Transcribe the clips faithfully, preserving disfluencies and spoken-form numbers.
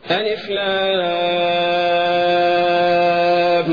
ألف لام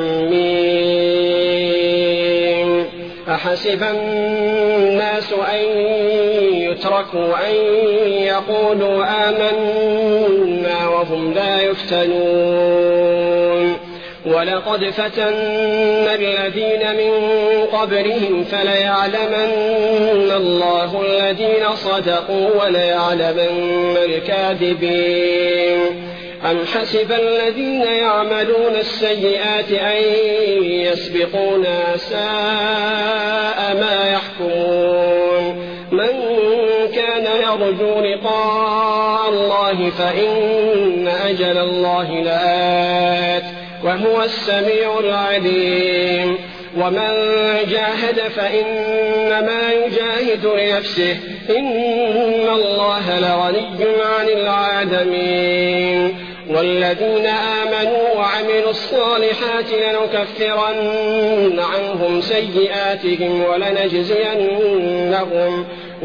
ميم. أحسب الناس أن يتركوا أن يقولوا آمنا وهم لا يفتنون ولقد فتنا الذين من قبلهم فليعلمن الله الذين صدقوا وليعلمن الكاذبين. أم حسب الذين يعملون السيئات أن يسبقونا ساء ما يحكمون. من كان يرجو لقاء الله فإن أجل الله لآت وهو السميع العليم. ومن جاهد فإنما يجاهد لنفسه إن الله لغني عن العالمين. والذين آمنوا وعملوا الصالحات لنكفرن عنهم سيئاتهم ولنجزينهم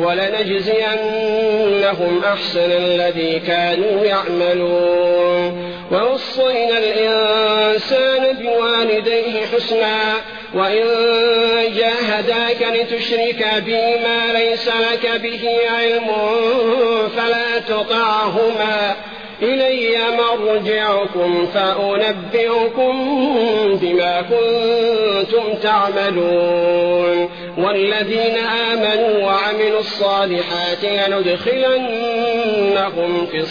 ولنجزينهم أحسن الذي كانوا يعملون. ووصينا الإنسان بوالديه حسنا وإن جاهداك لتشرك بي ما ليس لك به علم فلا تطعهما إلي مرجعكم فأنبئكم بما كنتم تعملون. والذين آمنوا وعملوا الصالحات لندخلنهم في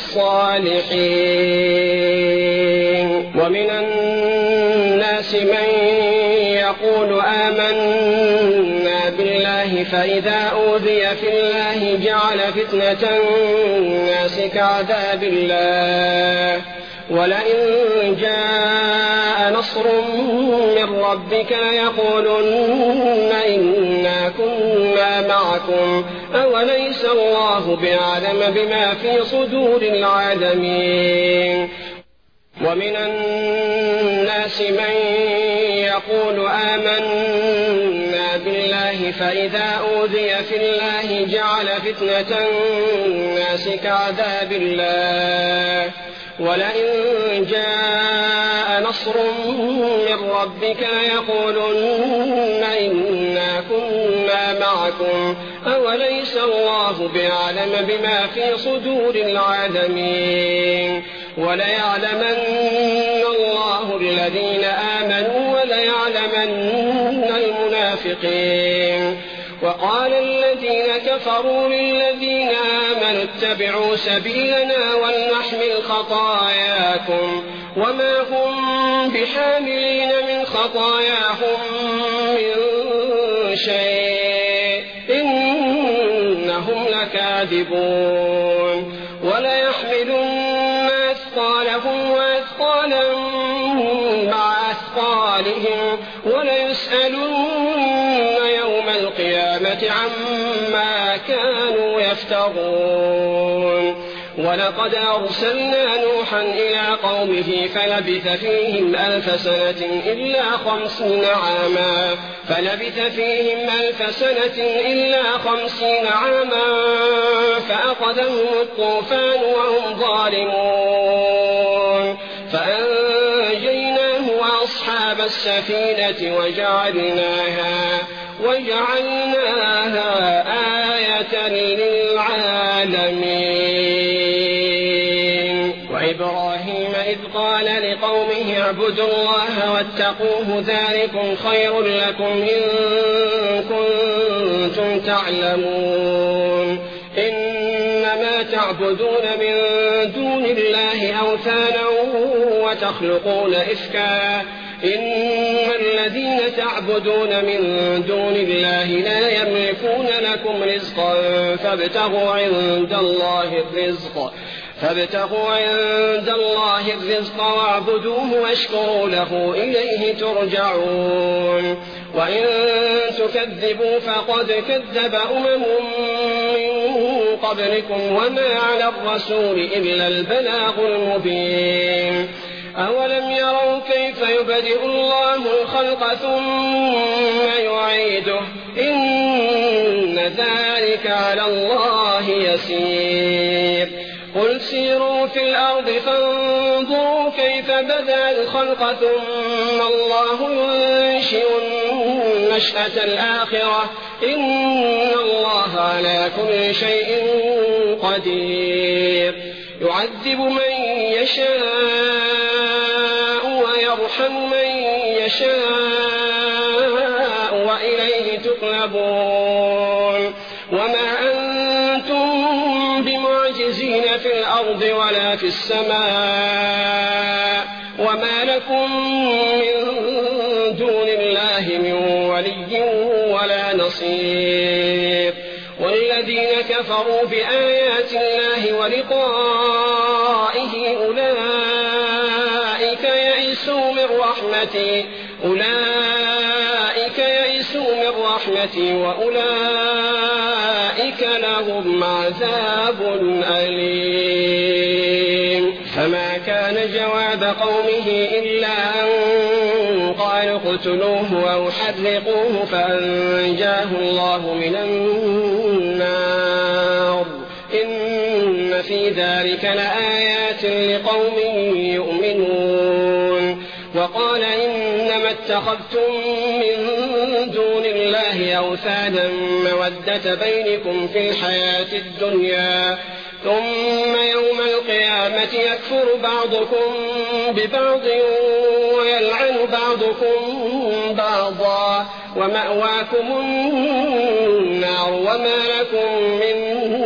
الصالحين. ومن الناس من يقول آمنا بالله فإذا أوذي في الله جعل فتنة الناس كعذاب الله ولئن جاء نصر من ربك ليقولن إنا كنا معكم أوليس الله بأعلم بما في صدور العالمين. ومن الناس من يقول آمنا بالله فإذا أوذي في الله جعل فتنة الناس كعذاب الله ولئن جاء نصر من ربك ليقولن إنا كنا معكم أوليس الله بأعلم بما في صدور العالمين. وليعلمن الله الذين آمنوا وليعلمن المنافقين. وقال الذين كفروا للذين آمنوا اتبعوا سبيلنا ولنحمل خطاياكم وما هم بحاملين من خطاياهم من شيء إنهم لكاذبون. وليحملن أثقالهم وأثقالا مع أثقالهم وليسألن يوم القيامة عما كانوا يفترون. ولقد أرسلنا نوحا إلى قومه فلبث فيهم ألف سنة إلا خمسين عاما فلبث فيهم ألف سنة إلا خمسين عاما فأخذهم الطوفان وهم ظالمون فأنجيناه وأصحاب السفينة وجعلناها وجعلناها آية للعالمين. وإبراهيم إذ قال لقومه اعبدوا الله واتقوه ذلكم خير لكم إن كنتم تعلمون. إنما تعبدون من دون الله أوثانا وتخلقون إفكا إن الذين تعبدون من دون الله لا يملكون لكم رزقا فابتغوا عند الله الرزق فابتغوا عند الله الرزق واعبدوه واشكروا له إليه ترجعون. وإن تكذبوا فقد كذب أمم من قبلكم وما على الرسول إلا البلاغ المبين. أولم يروا كيف يبدئ الله الخلق ثم يعيده إن ذلك على الله يسير. قل سيروا في الأرض فانظروا كيف بدأ الخلق ثم الله ينشئ النشأة الآخرة إن الله على كل شيء قدير يعذب من يشاء ويرحم من يشاء وإليه تقلبون وما أنتم بمعجزين في الأرض ولا في السماء وما لكم من دون الله من ولي ولا نصير والذين كفروا بآيات الله ولقائه أولئك يئسوا من رحمتي أولئك يئسوا من رحمتي وأولئك لهم عذاب أليم فما كان جواب قومه إلا أن قالوا اقتلوه أو حرقوه فأنجاه الله من النار إن في ذلك لآيات لقوم يؤمنون وقال إنما اتخذتم من دون الله أوثانا مودة بينكم في الحياة الدنيا ثم يوم القيامة يكفر بعضكم ببعض ويلعن بعضكم بعضا ومأواكم النار وما لكم من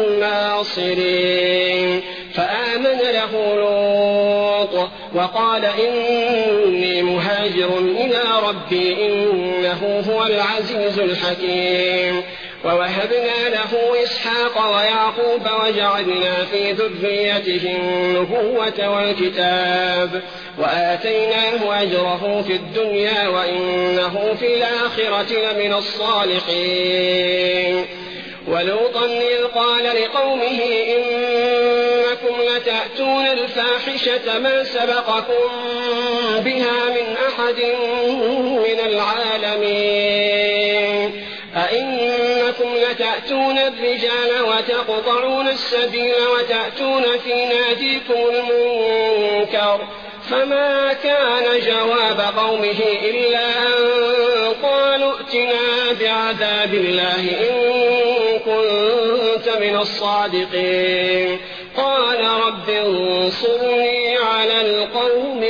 ناصرين فآمن له لوط وقال إني مهاجر إلى ربي إنه هو العزيز الحكيم ووهبنا له إسحاق ويعقوب وجعلنا في ذريته النبوة والكتاب وآتيناه أجره في الدنيا وإنه في الآخرة لمن الصالحين ولوطا إذ قال لقومه إنكم لتأتون الفاحشة ما سبقكم بها من أحد من العالمين أئنكم لتأتون الرجال وتقطعون السبيل وتأتون في ناديكم المنكر فما كان جواب قومه إلا أن قالوا ائتنا بعذاب الله إن كنت من الصادقين قال رب انصرني على القوم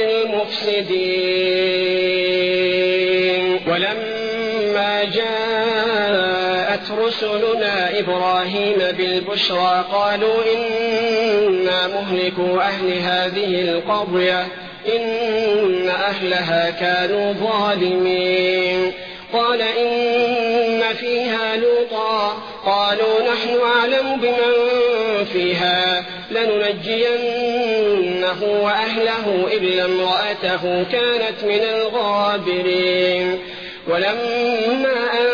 المفسدين ولما جاءت رسلنا إبراهيم بالبشرى قالوا إنا مهلكوا أهل هذه القرية إن أهلها كانوا ظالمين قال إن فيها لوطا قالوا نحن أعلم بمن فيها لننجينه وأهله إلا امرأته كانت من الغابرين ولما أن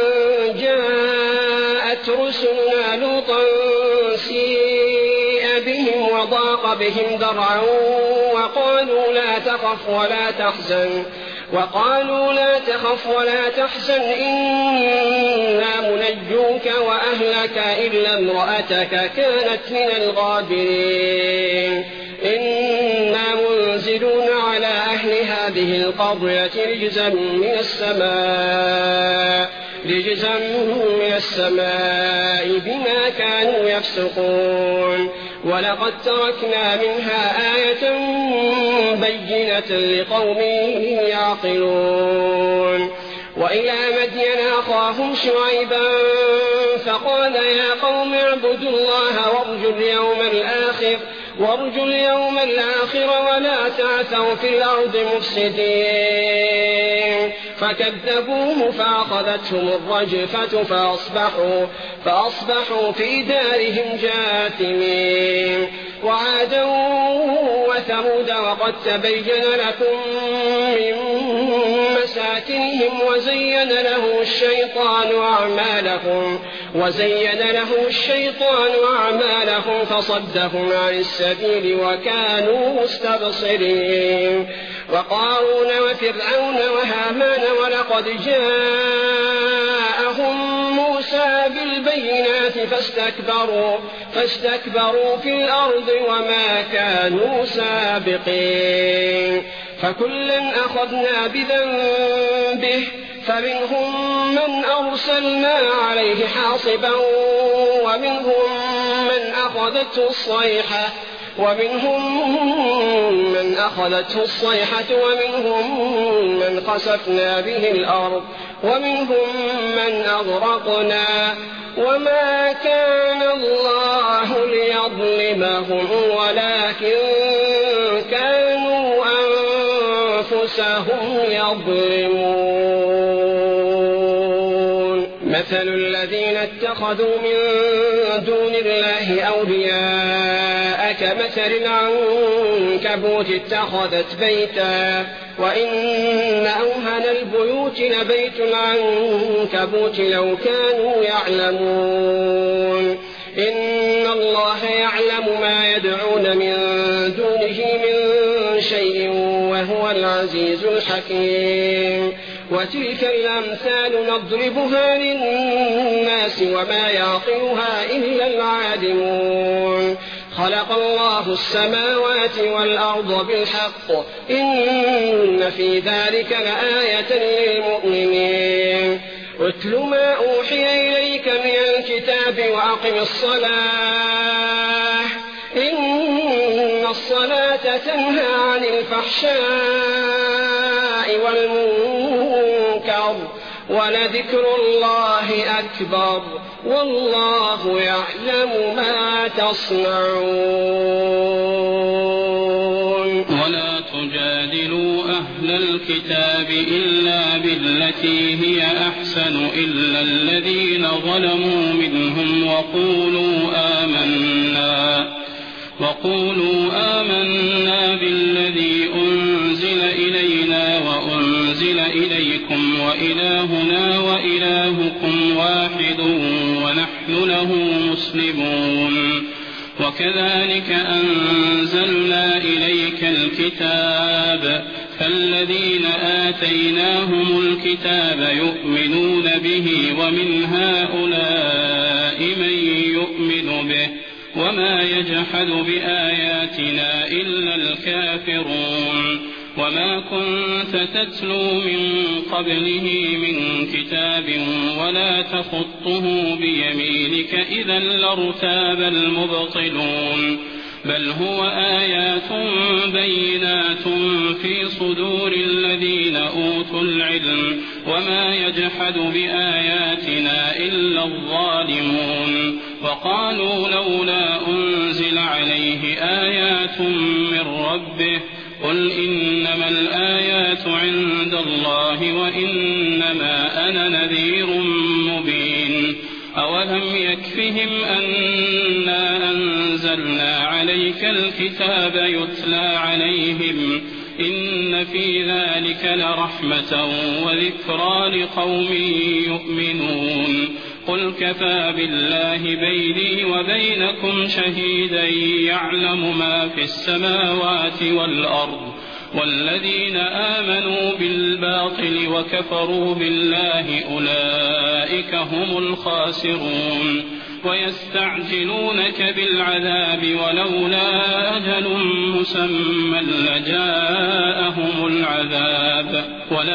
جاءت رسلنا لوطا سيء بهم وضاق بهم ذرعا وقالوا لا تخف ولا تحزن وقالوا لا تخف ولا تحزن إنا منجوك وأهلك إلا امرأتك كانت من الغابرين إنا منزلون على أهل هذه القرية رجزا من السماء رجزا من السماء بما كانوا يفسقون ولقد تركنا منها آية بينة لقوم يعقلون وإلى مدين أخاهم شعيبا فقال يا قوم اعبدوا الله وارجوا اليوم الآخر وارجوا اليوم الآخر ولا تعثوا في الأرض مفسدين فكذبوه فأخذتهم الرجفة فأصبحوا, فأصبحوا في دارهم جاثمين وعادا وثمود وقد تبين لكم من مساكنهم وزين له الشيطان أعمالهم وزين له الشيطان أعمالهم فصدهم عن السبيل وكانوا مستبصرين وقارون وفرعون وهامان ولقد جاءهم موسى بالبينات فاستكبروا, فاستكبروا في الأرض وما كانوا سابقين. فكلا أخذنا بذنبه فمنهم من أرسلنا عليه حاصبا ومنهم من أخذته الصيحة ومنهم من أخذته الصيحة ومنهم من خسفنا به الأرض ومنهم من أغرقنا وما كان الله ليظلمهم ولكن كانوا أنفسهم يظلمون. مثل الذين اتخذوا من دون الله أولياء كمثل العنكبوت اتخذت بيتا وإن أوهن البيوت لبيت العنكبوت لو كانوا يعلمون. إن الله يعلم ما يدعون من دونه من شيء وهو العزيز الحكيم. وتلك الأمثال نضربها للناس وما يعقلها إلا العالمون. خلق الله السماوات والأرض بالحق إن في ذلك لآية للمؤمنين. اتل ما أوحي إليك من الكتاب وأقم الصلاة إن الصلاة تنهى عن الفحشاء والمنكر ولذكر الله أكبر والله يعلم ما تصنعون. ولا تجادلوا أهل الكتاب إلا بالتي هي أحسن إلا الذين ظلموا منهم وقولوا آمنا وقولوا آمنا بالذي أنزل إلينا وأنزل إليكم وإلهنا وإلهكم واحد ونحن له مسلمون. وكذلك أنزلنا إليك الكتاب فالذين آتيناهم الكتاب يؤمنون به ومن هؤلاء من يؤمن به وما يجحد بآياتنا إلا الكافرون. وما كنت تتلو من قبله من كتاب ولا تخطه بيمينك إذا لارتاب المبطلون. بل هو آيات بينات في صدور الذين أوتوا العلم وما يجحد بآياتنا إلا الظالمون. وقالوا لولا أنزل عليه آيات من ربه قل إنما الآيات عند الله وإنما أنا نذير مبين. أولم يكفهم أنا أنزلنا عليك الكتاب يتلى عليهم إن في ذلك لرحمة وذكرى لقوم يؤمنون. قل كفى بالله بيني وبينكم شهيدا يعلم ما في السماوات والأرض. والذين آمنوا بالباطل وكفروا بالله أولئك هم الخاسرون. ويستعجلونك بالعذاب ولولا أجل مسمى لجاءهم العذاب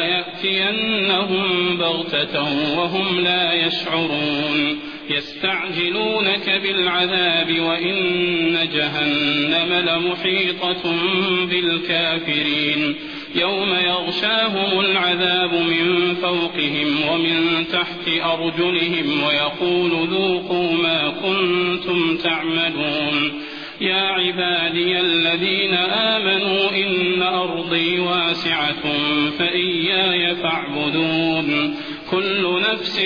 وليأتينهم بغتة وهم لا يشعرون. يستعجلونك بالعذاب وإن جهنم لمحيطة بالكافرين. يوم يغشاهم العذاب من فوقهم ومن تحت أرجلهم ويقول ذوقوا ما كنتم تعملون. يا عبادي الذين آمنوا إن أرضي واسعة فإياي فاعبدون. كل نفس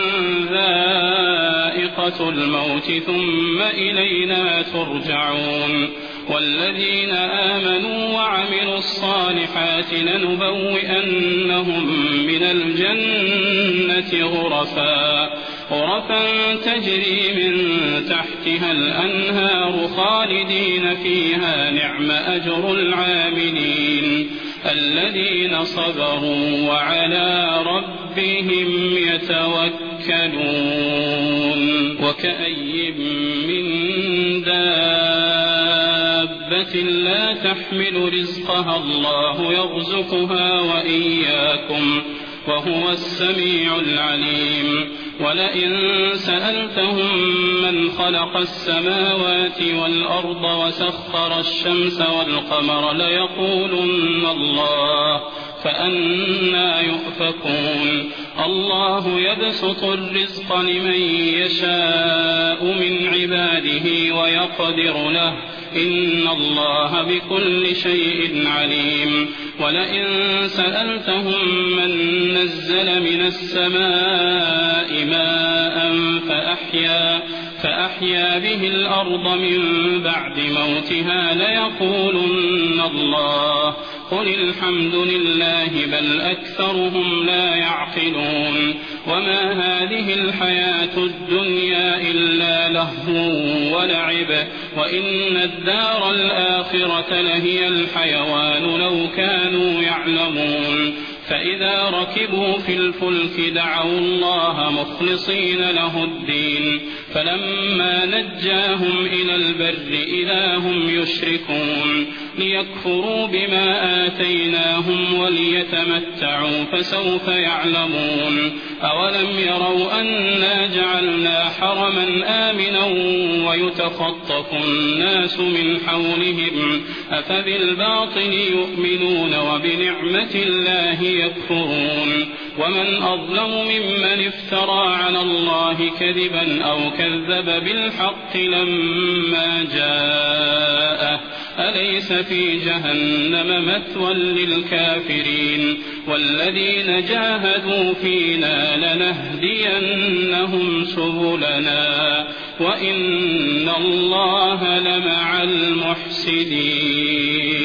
ذائقة الموت ثم إلينا ترجعون. والذين آمنوا وعملوا الصالحات لنبوئنهم من الجنة غرفا غرفا تجري من تحتها الأنهار خالدين فيها نعم أجر العاملين الذين صبروا وعلى ربهم يتوكلون. يتوكلون وكأي من دابة لا تحمل رزقها الله يرزقها وإياكم وهو السميع العليم ولئن سألتهم من خلق السماوات والأرض وسخر الشمس والقمر ليقولن الله فأنى يؤفكون الله يبسط الرزق لمن يشاء من عباده ويقدر له إن الله بكل شيء عليم ولئن سألتهم من نزل من السماء ماء فأحيا, فأحيا به الأرض من بعد موتها ليقولن الله قل الحمد لله بل أكثرهم لا يعقلون وما هذه الحياة الدنيا إلا لهو ولعب وإن الدار الآخرة لهي الحيوان لو كانوا يعلمون فإذا ركبوا في الفلك دعوا الله مخلصين له الدين فلما نجاهم إلى البر إذا هم يشركون ليكفروا بما آتيناهم وليتمتعوا فسوف يعلمون أولم يروا أنا جعلنا حرما آمنا ويتخطف الناس من حولهم أفبالباطل يؤمنون وبنعمة الله يكفرون ومن أظلم ممن افترى على الله كذبا أو كذب بالحق لما جاءه أليس في جهنم مثوى للكافرين والذين جاهدوا فينا لنهدينهم سبلنا وإن الله لمع المحسنين.